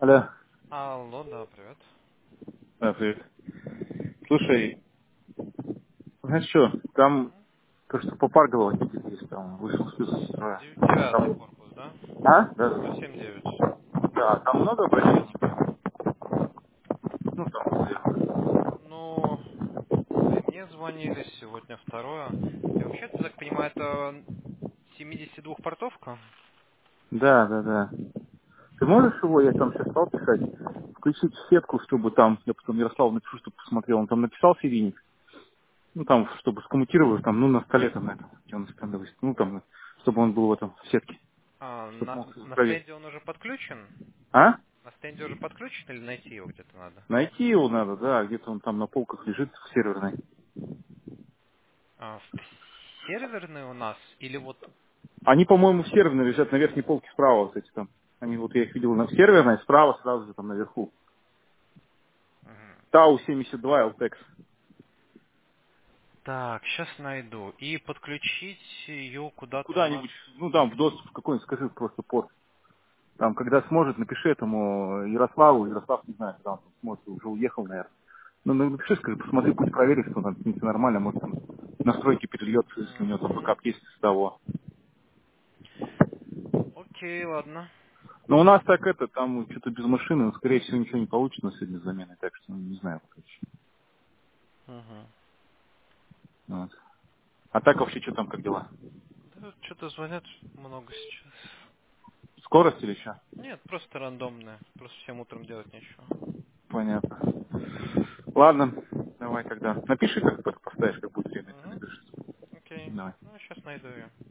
Алло. Алло, да, привет. Да, привет. Слушай, знаешь что, там то, что по Парголову есть, там вышел с строя. Девятый Там... корпус, да? А? Да, да. 179. Да, там много обращений. Ну, там, Ну, и мне звонили сегодня второе. И вообще, ты так понимаю, это 72-портовка? да, да, да. Ты можешь его, я там сейчас стал писать, включить в сетку, чтобы там, я потом Ярославу напишу, чтобы посмотрел, он там написал серийник, ну, там, чтобы скоммутировать, там, ну, на столе там, на этом, где он стендовый, ну, там, чтобы он был в этом, в сетке, А, чтобы на, мог на проверить. стенде он уже подключен? А? На стенде уже подключен или найти его где-то надо? Найти его надо, да, где-то он там на полках лежит в серверной. А, серверный у нас? Или вот... Они, по-моему, в серверной лежат на верхней полке справа, вот эти там. Они вот я их видел на серверной, справа сразу же там наверху. Мгм. Тау 72 LTEX. Так, сейчас найду. И подключить ее куда-то у нас... Куда-нибудь, ну там в доступ в какой-нибудь, скажи просто порт. Там, когда сможет, напиши этому Ярославу. Ярослав не знает, когда он там сможет, уже уехал, наверное. Ну, напиши, скажи, посмотри, пусть проверит, что там все нормально, может там настройки перельет, если у него там Мгм. бэкап есть с того. Окей, ладно. Но у нас так это, там что-то без машины, скорее всего, ничего не получится на сегодня с заменой, так что не знаю, короче. Мгм. Вот. А так вообще, что там, как дела? Да, что-то звонят много сейчас. Скорость или что? Нет, просто рандомное. Просто всем утром делать нечего. Понятно. Ладно, давай тогда. Напиши, как только поставишь, как будет время, если Угу. набежишь. Окей. Давай. Ну, сейчас найду ее.